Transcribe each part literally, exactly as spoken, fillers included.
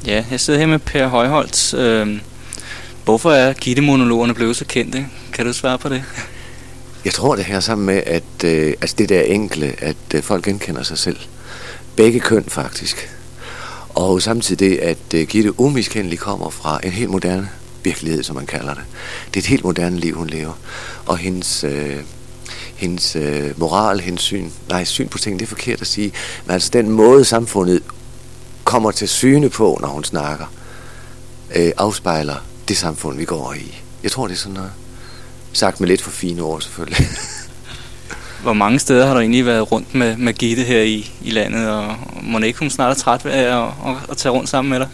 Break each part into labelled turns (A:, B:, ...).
A: Ja, jeg sidder her med Per Højholt. Øh, hvorfor er Gitte-monologerne blevet så kendte? Kan du svare på det?
B: Jeg tror, det her sammen med, at øh, altså det der enkle, at øh, folk genkender sig selv. Begge køn, faktisk. Og samtidig det, at øh, Gitte umiskendeligt kommer fra en helt moderne virkelighed, som man kalder det. Det er et helt moderne liv, hun lever. Og hendes, øh, hendes øh, moral, hendes syn, nej, syn på ting, det er forkert at sige, men altså den måde, samfundet kommer til syne på, når hun snakker, øh, afspejler det samfund, vi går i. Jeg tror, det er sådan noget. Sagt med lidt for fine ord, selvfølgelig.
A: Hvor mange steder har du egentlig været rundt med, med Gitte her i, i landet, og må ikke hun snart er træt af at, at, at tage rundt sammen med dig?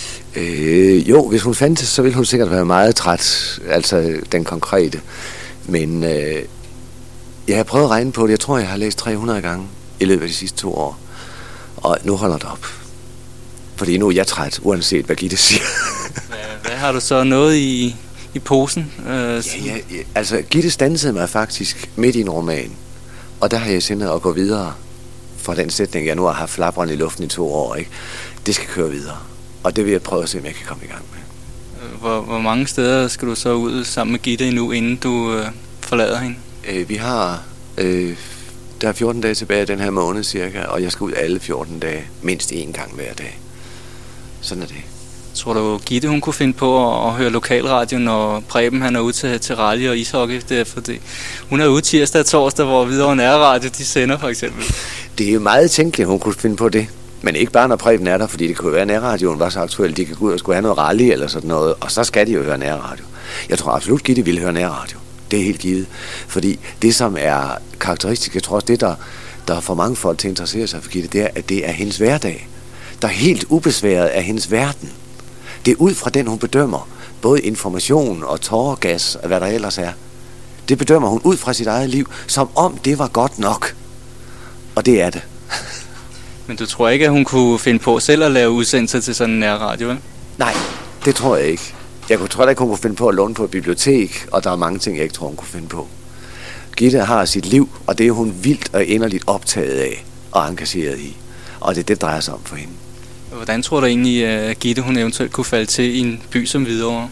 B: Øh, jo, hvis hun fandtes, så ville hun sikkert være meget træt, altså den konkrete. Men øh, jeg har prøvet at regne på det. Jeg tror, jeg har læst tre hundrede gange i løbet af de sidste to år. Og nu holder det op. Fordi nu er jeg træt, uanset hvad Gitte siger.
A: hvad, hvad har du så noget i, i posen? Øh,
B: ja, ja, ja, altså, Gitte standsede mig faktisk midt i en roman. Og der har jeg sindet at gå videre fra den sætning, jeg nu har haft flabrende i luften i to år. Ikke? Det skal køre videre. Og det vil jeg prøve at se, om jeg kan komme i gang med.
A: Hvor, hvor mange steder skal du så ud sammen med Gitte endnu, inden du øh, forlader hende?
B: Øh, vi har... Øh, der er fjorten dage tilbage i den her måned cirka, og jeg skal ud alle fjorten dage, mindst én gang hver dag. Sådan er det.
A: Tror du, Gitte hun kunne finde på at, at høre lokalradio, når Preben han er ude til, til rally og ishockey? Det er fordi, hun er ude tirsdag og torsdag, hvor Hvidovre Nærradio de sender for eksempel.
B: Det er jo meget tænkeligt, hun kunne finde på det. Men ikke bare når Preben er der, fordi det kunne være, at nærradioen var så aktuel, de kan gå ud og skulle have noget rally eller sådan noget, og så skal de jo høre nærradio. Jeg tror absolut, Gitte ville høre nærradio. Det er helt givet. Fordi det, som er karakteristisk, jeg tror også det, der, der får mange folk til at interessere sig for Gitte, det er, at det er hendes hverdag. Der er helt ubesværet af hendes verden. Det er ud fra den, hun bedømmer både information og tåregas og hvad der ellers er. Det bedømmer hun ud fra sit eget liv, som om det var godt nok. Og det er det.
A: Men du tror ikke, at hun kunne finde på selv at lave udsendelser til sådan en nærradio, vel?
B: Nej, det tror jeg ikke. Jeg tror ikke, hun kunne finde på at låne på et bibliotek, og der er mange ting, jeg ikke tror, hun kunne finde på. Gitte har sit liv, og det er hun vildt og inderligt optaget af og engageret i. Og det er det, drejer sig om for hende.
A: Hvordan tror du egentlig, at Gitte hun eventuelt kunne falde til i en by som Hvidovre?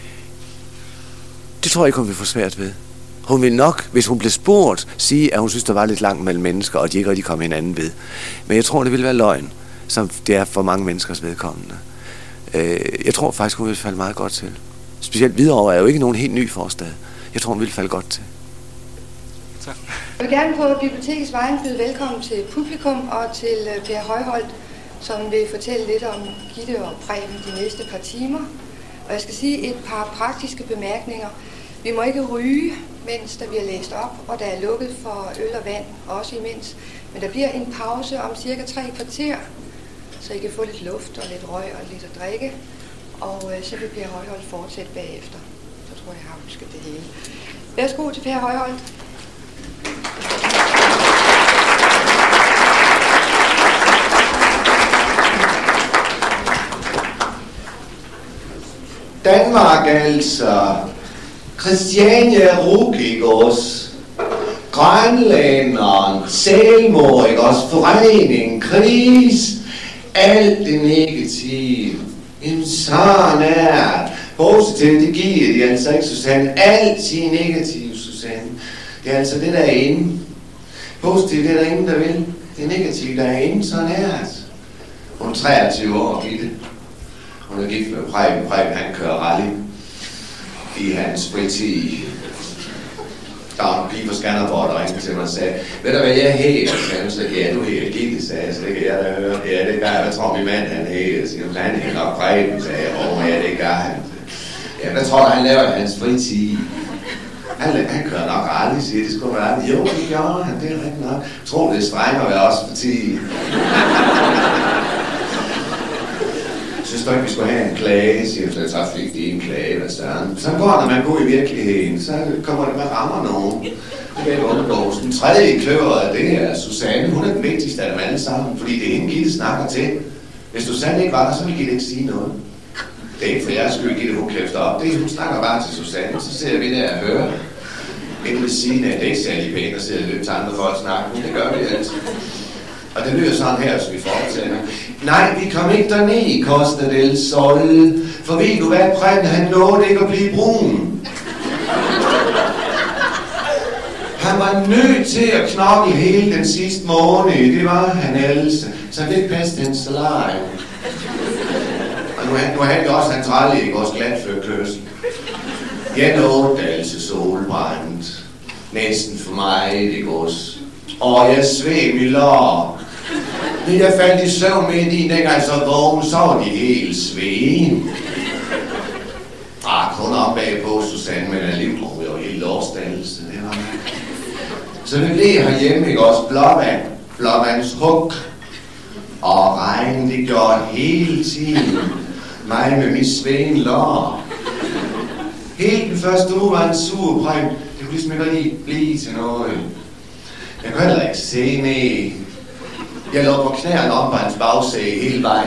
B: Det tror jeg ikke, hun vil få svært ved. Hun vil nok, hvis hun blev spurgt, sige, at hun synes, der var lidt langt mellem mennesker, og de ikke rigtig kom hinanden ved. Men jeg tror, det ville være løgn, som det er for mange menneskers vedkommende. Jeg tror faktisk, hun vil falde meget godt til. Specielt Hvidovre er jo ikke nogen helt ny forstad. Jeg tror, hun vil falde godt til.
A: Tak.
C: Jeg vil gerne på bibliotekets vegne byde velkommen til publikum og til Per Højholt, som vil fortælle lidt om Gitte og Preben de næste par timer. Og jeg skal sige et par praktiske bemærkninger. Vi må ikke ryge, mens der bliver læst op, og der er lukket for øl og vand, også imens. Men der bliver en pause om cirka tre kvarter, så I kan få lidt luft og lidt røg og lidt at drikke. Og øh, så vil Per Højholt fortsætte bagefter. Så tror jeg, jeg har husket det hele. Værsgo til Per Højholt.
D: Danmark altså, Christiania Rukigos, Grønlænderen, Selvmorigos, Forening, Kris, alt det negative. Jamen sådan er positivt, det giver de altså ikke, Susanne. Altid negativt, Susanne. Det er altså det, der er inde. Positivt, det er der ingen, der vil. Det er negativt, der er inde, sådan er det. Hun er treogtyve år, Gitte. Hun er gift med Preben. Preben, han kører rally i hans fritid. Der var en pige på Skanderborg, der ringede til mig og sagde, ved du hvad, jeg er helt? Og så sagde ja, du er helt Gitte, sagde jeg, så det kan jeg da høre. Ja, det gør jeg. Hvad tror min mand, han er helt? Så siger han er nok Preben, sagde jeg. Åh, ja, det gør han. Ja, hvad tror du, han laver i hans fritid? Han, han kører nok rally, siger det skulle være. Jo, det gjorde han, det er rigtig nok. Jeg tror, det er strengere ved os for tid. Synes du ikke, vi skulle have en klage, siger jeg, så fik de en klage, hvad sådan. Så går når man går i virkeligheden, så kommer det, man rammer nogen. Det vil jeg undgås. Den tredje kløver, det er Susanne. Hun er den vigtigste af dem alle sammen, fordi det er hende, Gitte snakker til. Hvis Susanne ikke var der, så ville Gitte ikke sige noget. Det er ikke for jeres skyld, Gitte, hun kæfter op. Det er, hun snakker bare til Susanne, så ser vi der og hører. Inden ved siden af, det er ikke særlig pænt at sidde og løbe til andre folk snakke, men det gør vi altid. Og det lyder sådan her, så vi fortsætter. Nej, vi kom ikke derned, Costa del Sol. For ved du hvad, Preben, han lovede ikke at blive brun. Han var nødt til at knokle hele den sidste måned. Det var han else. Så han fik passe den salarium. Og nu, nu havde vi også hans rally i vores glatførkørsel. Jeg nåede altså solbrændt. Næsten for mig, det gås. Og jeg sved min lår. Men jeg faldt i søvn midt i, dengang så vågen, så var de helt sveden. Ah, kun op bagpå, Susanne, men alligevel var jo helt lårsdannelse, det var det. Så vi blev herhjemme, ikke også? Blåvand, blåvands hug. Og regn, det gjorde hele tiden. Mig med min sveden lår. Helt den første uge var en sur Preben. Det kunne ligesom ikke lige blive til noget. Jeg kunne heller ikke se ned. Jeg lå på knæerne op på hans bagsæde hele vejen.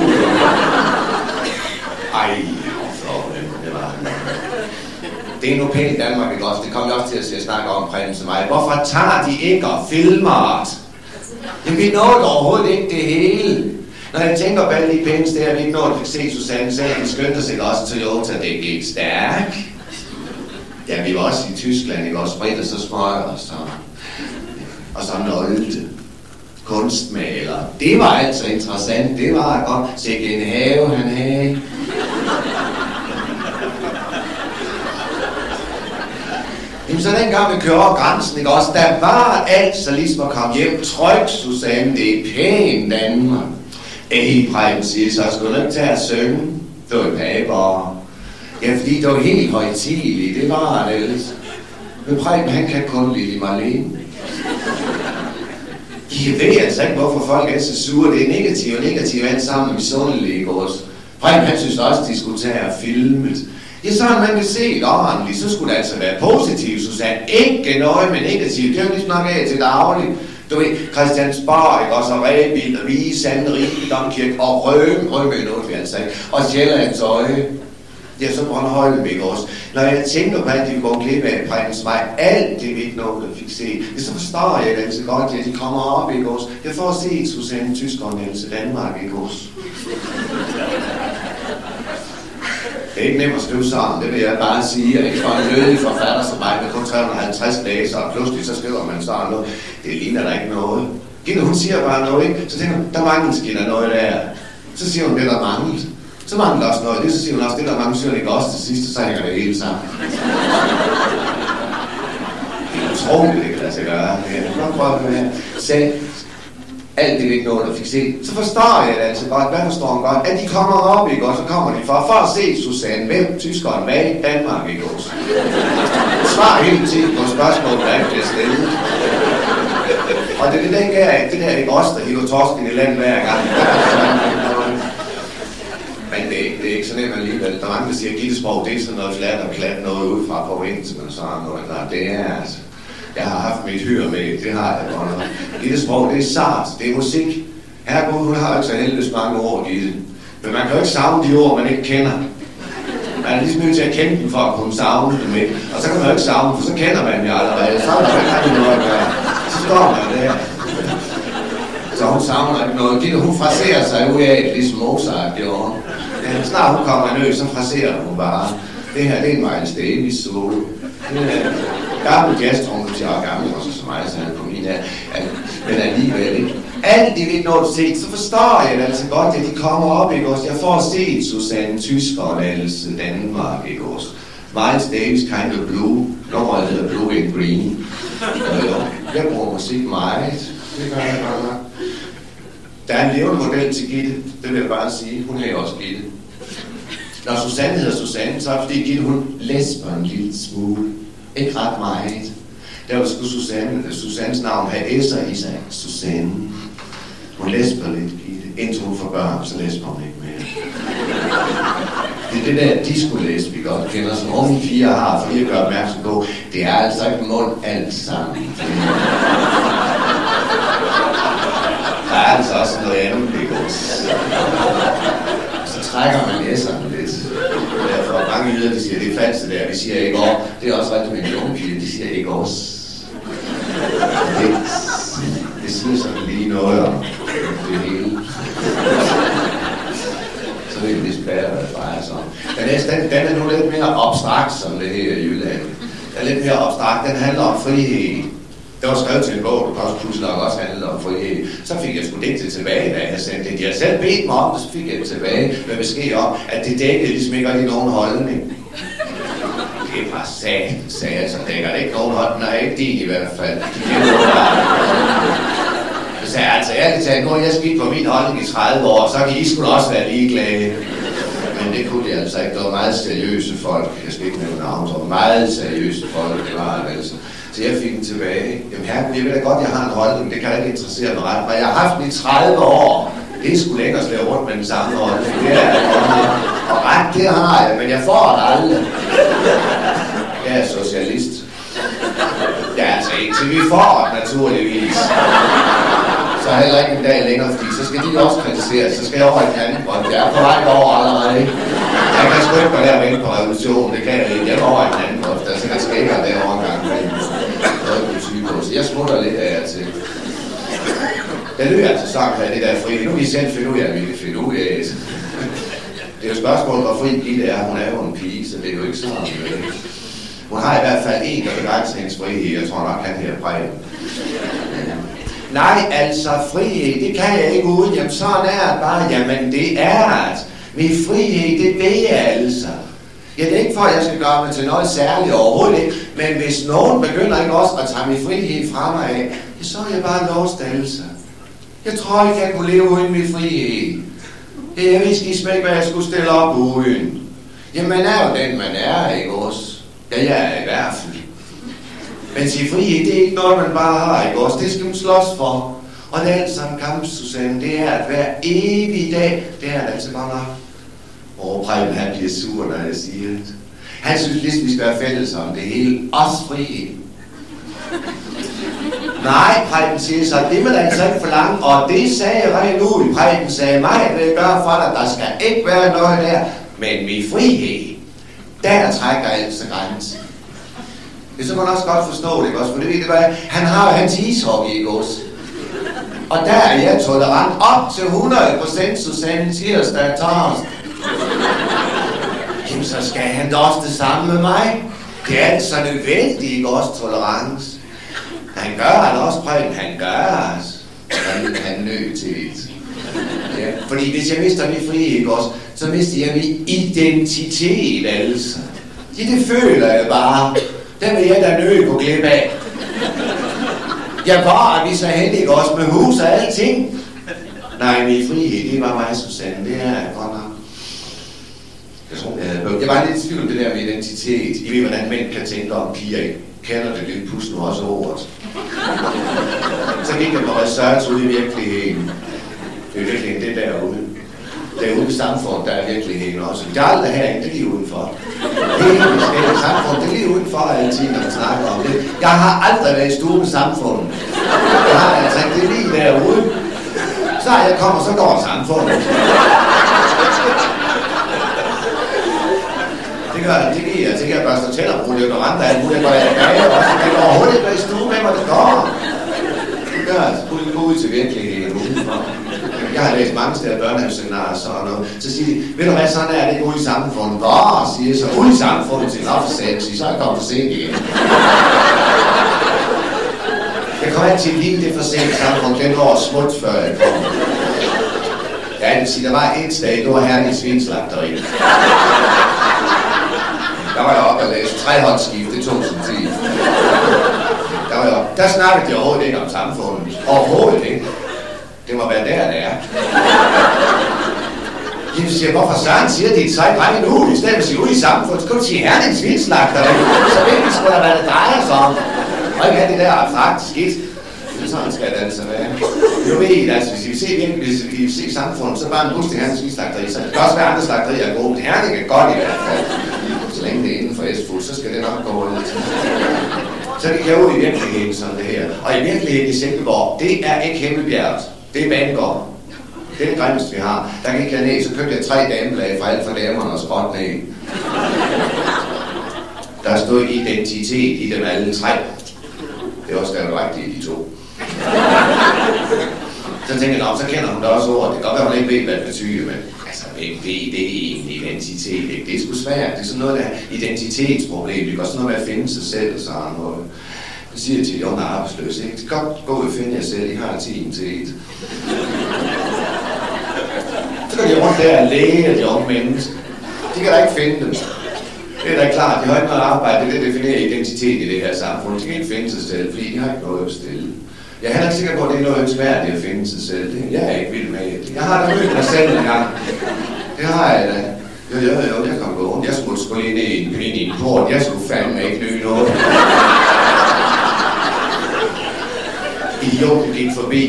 D: Ej, hvor det var. Det er nu pænt i Danmark, ikke også? Det kommer jeg også til at, se at snakke om, Preben til mig. Hvorfor tager de ikke og filmer? Jamen, vi nåede overhovedet ikke det hele. Når jeg tænker på alle de pæne steder, vi ikke nåede at se Susanne selv, vi skyndte os ikke også Toyota, det gik stærkt. Ja, vi var også i Tyskland, ikke også? Britt og så smøger, og så... Og så Nolte. Kunstmaler. Det var altså interessant. Det var godt. Sikke en have, han havde. Jamen, så dengang vi kører over grænsen, ikke også? Der var altså ligesom at komme hjem. Tryk, Susanne, det er pænt Danmark. Ej, Preben siger, så skulle du ikke tage at synge. Det var paber. Ja, fordi det var helt højtideligt. Det var det ellers. Men Preben, han kan kun lide Marlene. Jeg ved altså ikke, hvorfor folk er så sure. Det er negativt og negativt alt sammen med misundelige, ikke også? Preben, han synes også, de skulle tage og filmet. Ja, sådan man kan se det ordentligt. Så skulle det altså være positivt, Susanne. Ikke noget med negativt. Det er jo lige snakke af til dagligt. Du ved, Christiansborg, ikke også? Og Rebild, og Vige, Sande, Rige, Domkirke, og Røme. Røme er noget, vi altså ikke. Og Sjællands Øje. Ja, så Bornholm, ikke også? Når jeg tænker på, at de går glip af Prebens vej, alt det vi ikke noget, der fik se, det så forstår jeg det altså godt, at de kommer op, ikke også? Jeg får set Susanne Tyskland, altså Danmark, ikke også? Det er ikke nemt at skrive sådan, det vil jeg bare sige. Jeg er ikke for en lødig forfatter som mig med kun tre hundrede og halvtreds læser, og pludselig så skriver man sådan noget. Det ligner der ikke noget. Gitte, hun siger bare noget, ikke? Så tænker hun, der mangler skinner noget der. Så siger hun, det der manglet. Så mangler også noget. Det så siger hun også, det der mange syger ikke også til sidst, så hænger det hele sammen. Det er utroligt, det kan lade sig gøre. Jeg kan godt prøve at høre. Selv alt det ikke noget, der fik set. Så forstår jeg det altså godt. Hvad forstår hun godt? At de kommer op, ikke også? Så kommer de for, for at se Susanne. Hvem? Tyskeren? Hvad? Danmark, ikke også? Svar hele tiden på spørgsmål, der ikke bliver stillet. Og det er det, der er, det der er ikke os, der hiver torsken i land hver gang. Men det er, ikke, det er ikke så nemt alligevel. Der er mange, der siger, at gittesprog, det er sådan noget flat og klat noget ud fra provinsen og sådan noget. Der, det er altså... Jeg har haft mit hyr med, det har jeg godt nok. Gittesprog, det er sart, det er musik. Herregud, hun har jo ikke så heldigvis mange ord, Gitte. Men man kan jo ikke savne de ord, man ikke kender. Man er ligesom nødt til at kende dem for at kunne savne dem, ikke? Og så kan man jo ikke savne dem, for så kender man dem jo allerede. Så er der ikke rigtig noget at gøre. Så står man der. Så hun savner ikke noget. Gitte, hun fraserer sig ud af, ligesom Mozart gjorde. Ja, snart hun kommer ned, så fraserer hun bare. Det her, det er en Miles Davis solo. Det er gammel jazztrompeter og gammel også så meget, så han kom ind af. Men alligevel, ikke? Alt det vi ikke nået set, så forstår jeg det altså godt, at de kommer op, ikke også? Jeg får set Susanne Tyskeren, altså Danmark, ikke også? Miles Davis, Kind of Blue. Nummeret hedder Blue and Green. Jeg bruger musik meget. Det gør jeg bare. Der er en levende model til Gitte, det vil jeg bare sige. Hun er også Gitte. Når Susanne hedder Susanne, så er det fordi Gitte, hun læsper en lille smule. Ikke ret meget. Der skulle Susanne, Susannes navn have S'er i sig. Susanne. Hun læsper lidt, Gitte. Indtil hun får børn, så læsper hun ikke mere. Det er det der disco-læs, vi godt kender, som unge piger har, for lige at gøre opmærksom på. Det er altså ikke mund alt sammen. Der er altså også noget andet, ikke også? Så trækker man S'erne lidt. Derfor mange yder, de siger, det er falsk det der. Vi siger ikke også. Det er også rigtigt med de unge piger, de siger ikke også. Det, det det siger sådan lige noget om det hele. Så det er vist bedre, hvad det drejer sig om. Den næste, den, den er nu lidt mere abstrakt, som det her i Jylland. Den er lidt mere abstrakt, den handler om frihed. Det var skrevet til en bog, der også pludselig også handlede om frihed. Så fik jeg sgu digtet tilbage, da jeg sendte det. De havde selv bedt mig om det, så fik jeg det tilbage med besked om, at det dækkede ligesom ikke rigtig nogen holdning. Det var sat, sagde jeg, så dækker det ikke nogen holdning, og ikke din i hvert fald. Så sagde jeg, altså ærligt talt, nu har jeg skidt på min holdning i tredive år, så kan I sgu også være ligeglade. Men det kunne de altså ikke. Det var meget seriøse folk. Jeg skal ikke nævne navn, det var meget seriøse folk, det var altså. Så jeg fik den tilbage. Jamen herregud, jeg ved da godt, jeg har en holdning, det kan da ikke interessere mig ret. Men jeg har haft den i tredive år. Det er sgu længere at slæve rundt med den samme holdning. Det er og ret, det har jeg, men jeg får det aldrig. Jeg er socialist. Ja, altså indtil vi får det, naturligvis. Så heller ikke en dag længere, fordi så skal de også kritisere, så skal jeg over i anden grøn. Jeg er på vej over allerede. Jeg kan sgu ikke gå der og vente på revolutionen, det kan jeg ikke. Jeg er over i den anden grøn, der er sikkert skækker derovre en gang med. Så jeg smutter lidt af jer til. Jeg løber altså sagt her, det der fri. Nu kan I selv finde ud af, at vi kan finde ud af det. Det er jo spørgsmålet, hvor fri Gitte er. Hun er jo en pige, så det er jo ikke sådan. Hun har i hvert fald en, der begrænser hendes frihed. Jeg tror nok, han her præger. Nej, altså frihed, det kan jeg ikke uden. Jamen sådan er det bare. Jamen det er det. Min frihed, det ved jeg altså. Ja, det er ikke for, at jeg skal gøre mig til noget særligt overhovedet ikke. Men hvis nogen begynder ikke også at tage min frihed fra mig af, så er jeg bare låst altså. Jeg tror ikke, jeg kunne leve uden min frihed. Jeg vidste ligesom ikke, hvad jeg skulle stille op uden. Jamen, man er jo den, man er, ikke også? Ja, jeg er i hvert fald. Men sin frihed, det er ikke noget, man bare har, ikke også? Det skal man slås for. Og det er alt sammen kamp, Susanne. Det er at hver evig dag, det er det altså bare nok. Åh, Preben, han bliver sur, når jeg siger det. Han synes ligesom, vi skal være fælles om det hele. Også frihed. Nej, Preben siger så, det vil altså ikke forlange, og det sagde jeg rent ud. Preben sagde mig, det vil jeg gøre for dig, der skal ikke være noget der. Men min frihed, der trækker altså grænsen. Det så man også godt forstå det, ikke også? For det ved det, hvad han har jo hans ishockey, ikke også? Og der er jeg tolerant op til hundrede procent, Susanne tirsdag og torsdag. Jamen, så skal han da også det samme med mig. Det er altså nødvendigt, ikke også, tolerance. Han gør det også, Preben. Han gør det. Han, han nødt til det. Ja, fordi hvis jeg mister min frihed, ikke også, så mister jeg min identitet, altså. Ja, det føler jeg bare. Den vil jeg da nødt på glip af. Jeg var, at vi så hen, ikke også, med hus og alting. Nej, min frihed, det var mig, Susanne. Det er godt nok. Jeg tror, jeg havde Jeg var lidt i tvivl om det der med identitet. I ved, hvordan mænd kan tænke om piger, ikke? Kender det lidt pus nu også ordet. Så gik jeg på research ude i virkeligheden. Det er virkelig det derude. Derude i samfundet, der er virkeligheden også. Det er aldrig herinde, det er lige udenfor. Det er det samfund, det er lige udenfor altid, når man snakker om det. Jeg har aldrig været i stue med samfundet. Jeg har altså ikke det lige derude. Så jeg kommer, så går samfundet. Det gør jeg, det giver jeg. Det kan jeg børste tænder på, det er noget andet, alt muligt, hvor jeg er også. Jeg kan overhovedet ikke være i stue med, hvor det går. Det gør jeg. Gå ud til virkeligheden udenfor. Jeg har læst mange steder børnehaveseminarer og sådan noget. Så siger de, ved du hvad, sådan er det ikke ude i samfundet. Hvor, siger jeg så, ude i samfundet til en opsættelse, så er jeg kommet for sent igen. Jeg kommer altid lige det for sent samfund, den år smut, før jeg kommer. Ja, det vil sige, der var et sted, det var herlig svinslagteri. Der var jeg oppe og læse trehåndsskift, det tog sin tid. Der var jeg oppe. Der snakkede de overhovedet ikke om samfundet. Overhovedet ikke. Det må være der, det er. Jeg siger, hvorfor sådan siger de et sejt drenge nu? I stedet for at sige ud i samfundet, så kan du sige herlig svinslagteri. Så ved vi sgu da, hvad det drejer sig om. Og ikke have det der abstrakt skidt. Sådan skal det altså være. Jo ved I, altså, hvis I vil se virkelig, hvis I vil se samfundet, så bare en bus til herlig svinslagteri. Så det kan også være andre slagterier er gode. Det herlig er godt i hvert fald. Så længe det er inden for S-food, så skal det nok gå ud. Så det kan ud i virkeligheden sådan det her. Og i virkeligheden i Silkeborg, det er ikke Himmelbjerget. Det er Banegård. Det er det grimmeste, vi har. Der gik jeg ned, så købte jeg tre dameblade fra alt for damerne og skråt ned. Der stod identitet i dem alle tre. Det er også der rigtigt i de to. Så tænker jeg, så kender hun da også ordet. Det kan godt være, hun ikke ved, hvad det betyder, men altså, hvem ved det egentlig identitet, ikke? Det er sgu svært. Det er sådan noget, der er identitetsproblem. Det er også noget med at finde sig selv og sådan noget. Jeg siger til de unge arbejdsløse, ikke? Det kan godt gå ud og finde jer selv, I har tiden til et. Så går de rundt der og læge de unge mennesker. De kan da ikke finde dem. Det er da klart, de har ikke noget arbejde, det er det, der definerer identitet i det her samfund. De kan ikke finde sig selv, fordi de har ikke noget at bestille. Jeg er heller ikke sikker på, at det er noget ønskværdigt at finde sig selv. Jeg er ikke vild med det. Jeg har da mødt mig selv en gang. Det har jeg da. Jo, jo, jo, jeg kan gå rundt. Jeg skulle sgu lige ned i en, ind i en port. Jeg skulle fandme ikke løbe noget. Idioten gik forbi.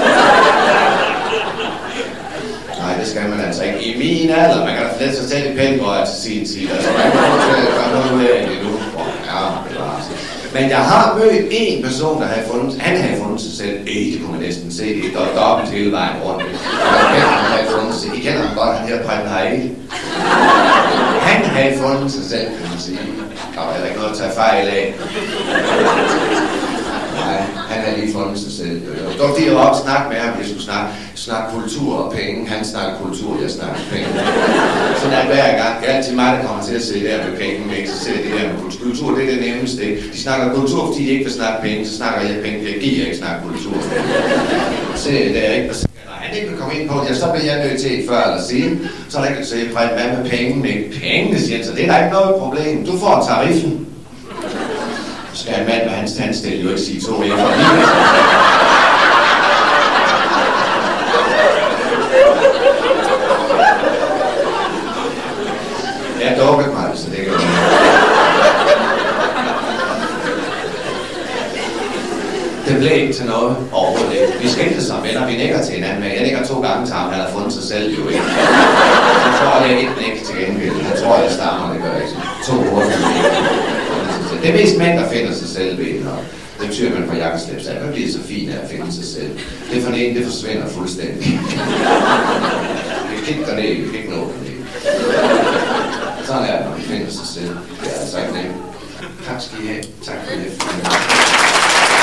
D: Nej, det skal man altså ikke. I min alder, man kan da flette sig selv i pændrøjer til sin tid. Altså, man kan ikke gøre noget ud af det nu. Ja, det var altså. Men jeg har mødt en person, der havde fundet, han havde fundet sig selv. Ej, det kunne man næsten se, det er dobbelt hele vejen rundt. Han havde fundet sig. I kender ham godt, han hedder Preben Heide. Han havde fundet sig selv, kan man sige. Der var heller ikke noget at tage fejl af. Nej, han havde lige fundet sig selv. Det var fordi, jeg var op og snakke med ham. Jeg skulle snakke, snakke kultur og penge. Han snakker kultur, jeg snakker penge. Sådan er det hver gang. Det er altid mig, der kommer til at se det her med penge. Men ikke så ser det her med kultur. Kultur, det er det nemmeste. De snakker kultur, fordi de ikke vil snakke penge. Så snakker jeg penge, fordi jeg giver ikke snakke kultur. Se det er ikke. Nej, han ikke vil komme ind på det. Så bliver jeg nødt til før eller siden. Så er der ikke at sige, hvad med penge? Ikke penge, siger så det er der ikke noget problem. Du får tariffen. Skal en mand med hans tandstil jo ikke sige to efter lige. Jeg dukkede mig, så det kan være. Det blev ikke til noget overhovedet ikke. Vi skændte som venner, vi nikker til hinanden, men jeg nikker to gange til ham, han har fundet sig selv jo ikke. Så tror jeg ikke nikker til gengæld. Han tror, jeg stammer, det gør jeg ikke. To hurtigt. Det er mest mænd, der finder sig selv ved, og det betyder man på jakkeslæb, så man bliver så fin af at finde sig selv. Det for den ene, det forsvinder fuldstændig. Vi kan ikke dernede, vi kan ikke nå dernede. Sådan er det, når vi finder sig selv. Det er altså ikke nemt. Tak skal I have. Tak for det.